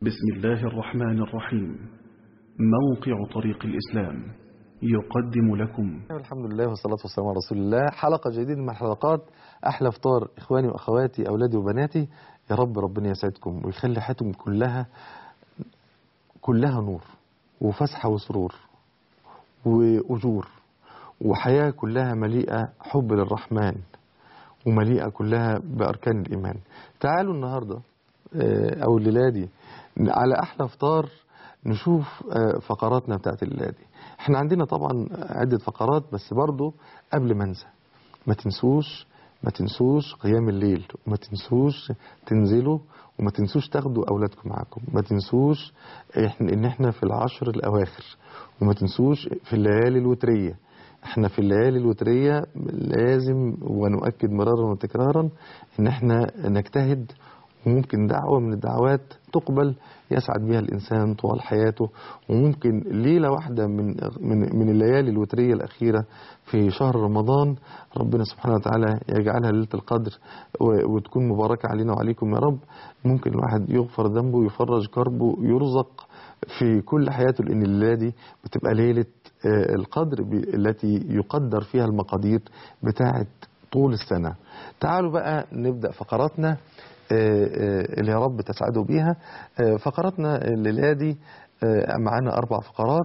بسم الله الرحمن الرحيم. موقع طريق الإسلام يقدم لكم. الحمد لله والصلاة والسلام على رسول الله. حلقة جديدة من حلقات أحلى فطار. إخواني وأخواتي، أولادي وبناتي، يا رب ربنا يسعدكم ويخلي حياتكم كلها نور وفسحة وسرور وأجور، وحياة كلها مليئة حب للرحمن ومليئة كلها بأركان الإيمان. تعالوا النهاردة أو الليلة دي على أحلى فطار نشوف فقراتنا بتاعت الليلة دي. احنا عندنا طبعا عدة فقرات، بس برضو قبل ما انسى، ما تنسوش قيام الليل، وما تنسوش تنزلوا، وما تنسوش تاخدوا أولادكم معاكم، ما تنسوش إن احنا في العشر الأواخر، وما تنسوش في الليالي الوترية. احنا في الليالي الوترية لازم ونؤكد مرارا وتكرارا ان احنا نجتهد، وممكن دعوة من الدعوات تقبل يسعد بها الإنسان طوال حياته. وممكن ليلة واحدة من الليالي الوترية الأخيرة في شهر رمضان ربنا سبحانه وتعالى يجعلها ليلة القدر وتكون مباركة علينا وعليكم يا رب. ممكن الواحد يغفر ذنبه ويفرج كربه، يرزق في كل حياته، لأن الليلة دي بتبقى ليلة القدر التي يقدر فيها المقادير بتاعة طول السنة. تعالوا بقى نبدأ فقراتنا اللي يا رب تسعدوا بيها. فقراتنا الليلة دي معانا 4 فقرات.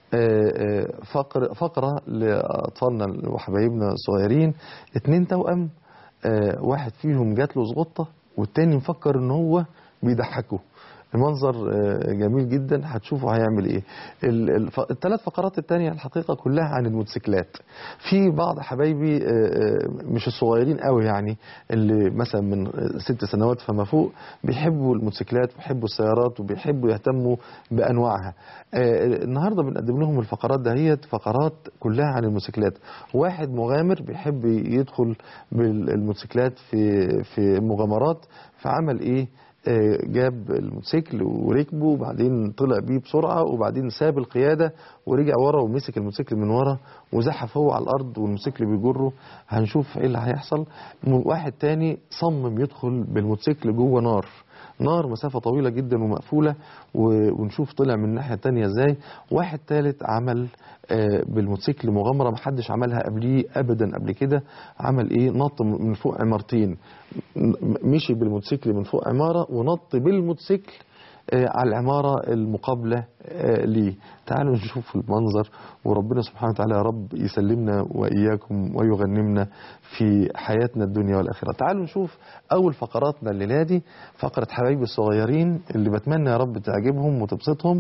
فقرة لأطفالنا وحبايبنا الصغيرين، 2 توأم، واحد فيهم جات له زغطة والتاني مفكر ان هو بيضحكه. المنظر جميل جدا، هتشوفوا هيعمل ايه. ال3 فقرات التانية الحقيقة كلها عن الموتوسيكلات. في بعض حبايبي مش الصغيرين قوي، يعني اللي مثلا من 6 سنوات فما فوق، بيحبوا الموتوسيكلات وبيحبوا السيارات وبيحبوا يهتموا بأنواعها. النهاردة بنقدم لهم الفقرات دهيت، فقرات كلها عن الموتوسيكلات. واحد مغامر بيحب يدخل بالموتوسيكلات في مغامرات، فعمل ايه؟ جاب الموتوسيكل وركبه، وبعدين طلع بيه بسرعة، وبعدين ساب القيادة ورجع ورا ومسك الموتوسيكل من ورا وزحف هو على الأرض والموتوسيكل بيجره. هنشوف ايه اللي هيحصل. واحد تاني صمم يدخل بالموتوسيكل جوه نار مسافة طويلة جدا ومقفولة، ونشوف طلع من الناحية التانية ازاي. واحد تالت عمل بالموتوسيكل مغامرة محدش عملها أبدا قبل كده. عمل ايه؟ نط من فوق عمارتين، مشي بالموتوسيكل من فوق عمارة ونط بالموتوسيكل على العمارة المقابلة ليه. تعالوا نشوف المنظر، وربنا سبحانه وتعالى يا رب يسلمنا وإياكم ويغنمنا في حياتنا الدنيا والآخرة. تعالوا نشوف أول فقراتنا الليلة دي، فقرة حبايبي الصغيرين اللي بتمنى يا رب تعجبهم وتبسطهم.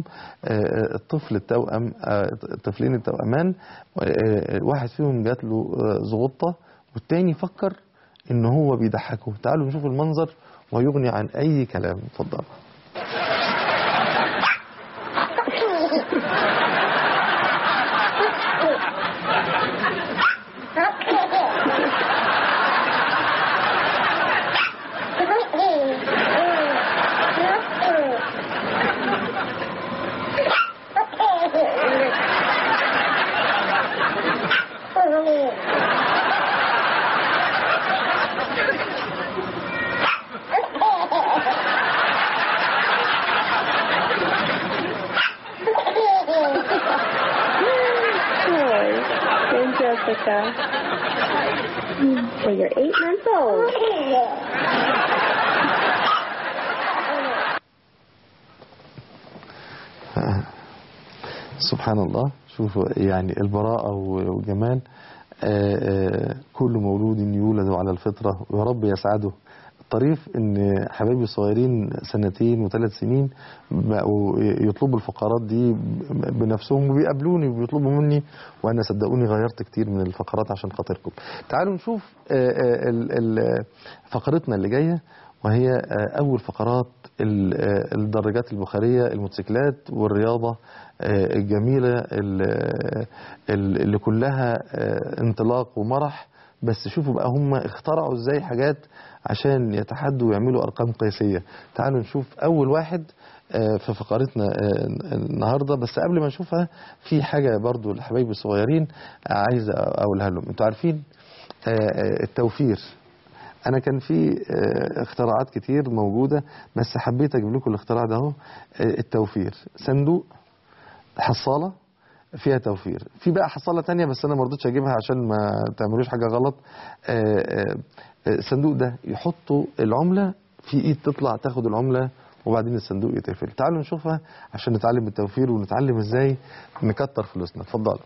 الطفلين التوأمان، واحد فيهم جات له زغطة والتاني فكر إن هو بيضحكه. تعالوا نشوف المنظر ويغني عن أي كلام. اتفضل. Jessica. So you're 8 months old. سبحان الله. شوفوا يعني البراءة والجمال. كل مولود يولد على الفطرة، ويا رب يسعده. الطريف ان حبايبي الصغيرين 2 و3 سنين بقوا يطلبوا الفقرات دي بنفسهم، وبيقابلوني وبيطلبوا مني، وانا صدقوني غيرت كتير من الفقرات عشان خاطركم. تعالوا نشوف فقرتنا اللي جاية، وهي اول فقرات الدراجات البخارية، الموتوسيكلات والرياضة الجميلة اللي كلها انطلاق ومرح. بس شوفوا بقى هم اخترعوا ازاي حاجات عشان يتحدوا ويعملوا ارقام قياسية. تعالوا نشوف اول واحد في فقرتنا النهاردة. بس قبل ما نشوفها، في حاجة برضو لحبايبي الصغيرين عايز اقولها لهم. انتوا عارفين التوفير انا كان في اختراعات كتير موجودة، بس حبيت اجيب لكم الاختراع ده اهو. التوفير، صندوق حصالة فيها توفير. في بقى حصالة تانية بس انا ما رضيتش اجيبها عشان ما تعملوش حاجة غلط. الصندوق ده يحطوا العملة في ايد تطلع تاخد العملة وبعدين الصندوق يتقفل. تعالوا نشوفها عشان نتعلم التوفير ونتعلم ازاي نكتر فلوسنا. اتفضلوا.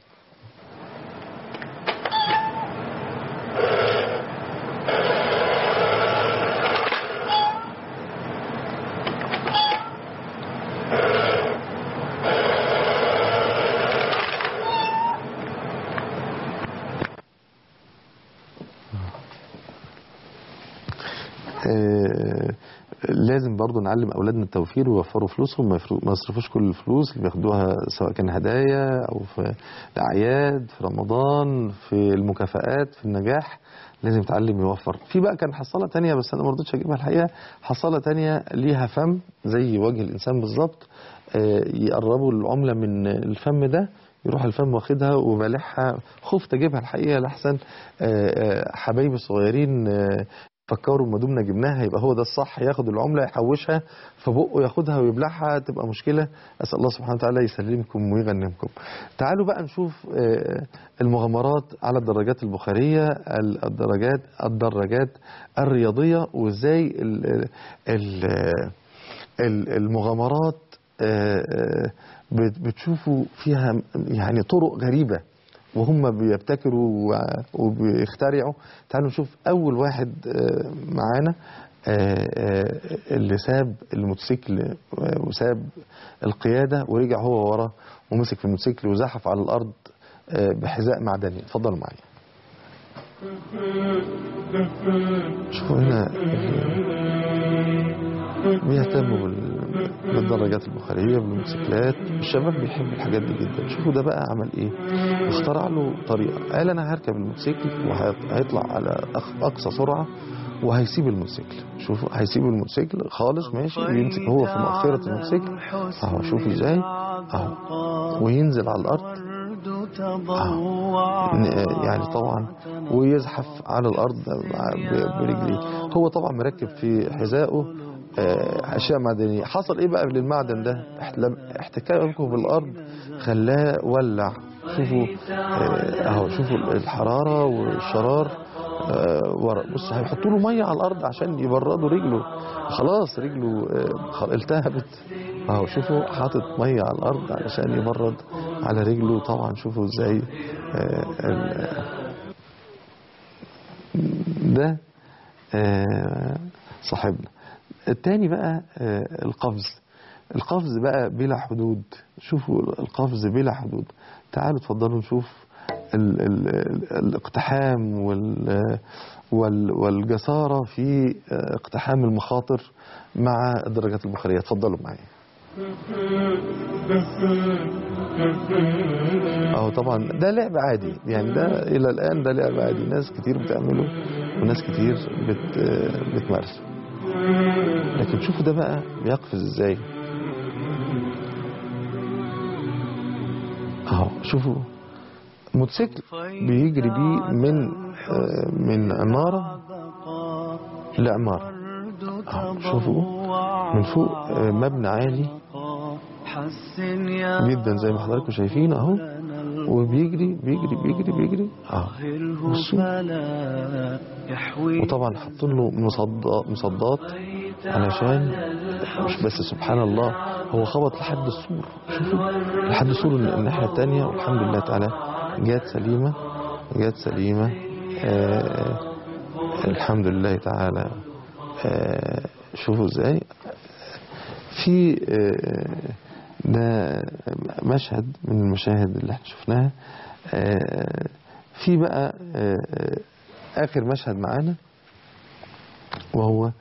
لازم برضو نعلم أولادنا التوفير ويوفروا فلوسهم، ما يصرفوش كل الفلوس اللي بياخدوها سواء كان هدايا أو في الأعياد، في رمضان، في المكافآت، في النجاح. لازم يتعلم يوفر. في بقى كان حصالة تانية بس أنا ما رضيتش أجيبها الحقيقة. حصالة تانية ليها فم زي وجه الإنسان بالظبط، يقربوا العملة من الفم ده، يروح الفم واخدها وبالعها. خفت أجيبها الحقيقة لحسن حبايبي الصغيرين فكروا ما دمنا جبناها يبقى هو ده الصح، ياخد العملة يحوشها في بقه ياخدها ويبلعها، تبقى مشكلة. أسأل الله سبحانه وتعالى يسلمكم ويغنمكم. تعالوا بقى نشوف المغامرات على الدراجات البخارية، الدراجات الرياضية، وازاي المغامرات بتشوفوا فيها يعني طرق غريبة وهم بيبتكروا وبيخترعوا. تعالوا نشوف أول واحد معانا اللي ساب الموتوسيكل وساب القيادة ورجع هو ورا ومسك في الموتوسيكل وزحف على الأرض بحذاء معدني. اتفضلوا معايا. شوفوا هنا بيهتموا بالدراجات البخارية، بالموتوسيكلات. الشباب بيحب الحاجات دي جدا. شوفوا ده بقى عمل ايه، اخترع له طريقة. قال انا هركب الموتوسيكل وهيطلع على اقصى سرعة وهيسيب الموتوسيكل. شوفوا هيسيب الموتوسيكل خالص ماشي ويمسك هو في مؤخرة الموتوسيكل اهو. شوفوا ازاي اهو، وينزل على الارض يعني طبعا ويزحف على الارض برجليه. هو طبعا مركب في حذائه اشياء معدنيه. حصل ايه بقى للمعدن ده؟ احتكاكه بالارض خلاه ولع. شوفوا اهو، شوفوا الحراره والشرار ورا. بص هيحطوا له ميه على الارض عشان يبردوا رجله، خلاص رجله التهبت اهو. شوفوا حاطط ميه على الارض علشان يبرد على رجله. طبعا شوفوا ازاي ده صاحبنا التاني بقى. القفز بقى بلا حدود. شوفوا القفز بلا حدود. تعالوا اتفضلوا نشوف الاقتحام والجسارة في اقتحام المخاطر مع الدراجات البخارية. اتفضلوا معايا اهو. طبعا ده لعب عادي يعني، ده الى الان ده لعب عادي، ناس كتير بتعمله وناس كتير بتمارسه. لكن شوفوا ده بقى بيقفز ازاي اهو. شوفوا موتوسيكل بيجري بيه من عمارة لعمارة اهو. شوفوا من فوق مبنى عالي جدا زي ما حضراتكم شايفين اهو، وبيجري بيجري بيجري بيجري اهو. وطبعا حاطين له مصدات علشان مش بس. سبحان الله هو خبط لحد السور. شوفوا لحد السور الناحية التانية والحمد لله تعالى جات سليمة، جات سليمة الحمد لله تعالى. شوفوا ازاي في ده مشهد من المشاهد اللي احنا شفناها. في بقى آخر مشهد معانا وهو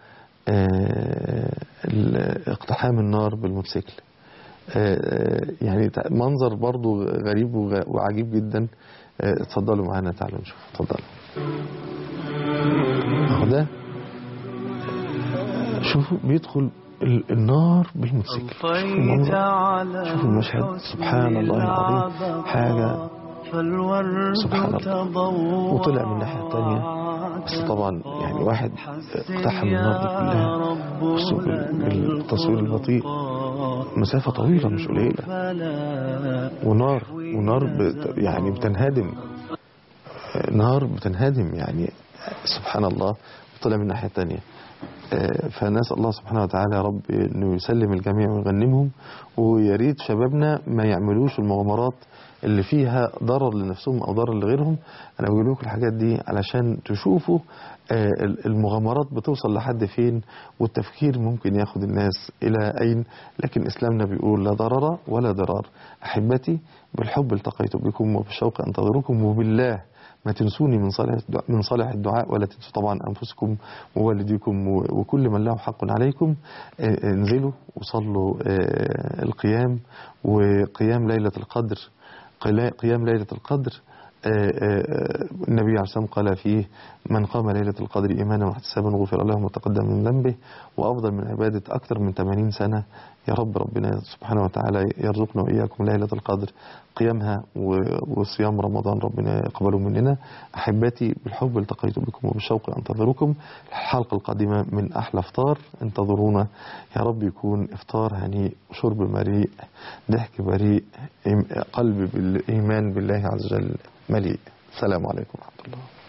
اقتحام النار بالموتوسيكل. يعني منظر برضو غريب وعجيب جدا. اتفضلوا معانا تعالوا نشوف. اتفضلوا اهو ده. شوفوا بيدخل النار بالموتوسيكل. شوفوا المنظر، شوفوا المشهد. سبحان الله العظيم، حاجة سبحان الله. وطلع من الناحية التانية بس طبعا يعني واحد اقتحم النار دي كلها بالتصوير البطيء مسافة طويلة مش قليلة، ونار يعني بتنهدم، نار بتنهدم يعني سبحان الله، طلع من الناحية التانية. فنسأل الله سبحانه وتعالى يا رب انه يسلم الجميع ويغنمهم، ويريد شبابنا ما يعملوش المغامرات اللي فيها ضرر لنفسهم او ضرر لغيرهم. انا بقول لكم الحاجات دي علشان تشوفوا المغامرات بتوصل لحد فين، والتفكير ممكن ياخد الناس الى اين. لكن اسلامنا بيقول لا ضرر ولا ضرار. احبتي بالحب التقيت بكم وبالشوق انتظركم، وبالله ما تنسوني من صالح الدعاء، ولا تنسوا طبعا أنفسكم ووالديكم وكل من له حق عليكم. انزلوا وصلوا القيام، وقيام ليلة القدر، قيام ليلة القدر. النبي عليه الصلاة والسلام قال فيه: من قام ليلة القدر إيمانا واحتسابا غفر له ما تقدم من ذنبه. وأفضل من عبادة أكثر من 80 سنة. يا رب ربنا سبحانه وتعالى يرزقنا وإياكم ليلة القدر، قيامها وصيام رمضان ربنا يقبله مننا. أحبتي بالحب التقيت بكم وبالشوق أنتظركم. الحلقة القادمة من أحلى إفطار انتظرونا، يا رب يكون إفطار هنيء، شرب مريء، ضحك بريء، قلب بالإيمان بالله عز وجل مليء. السلام عليكم ورحمة الله.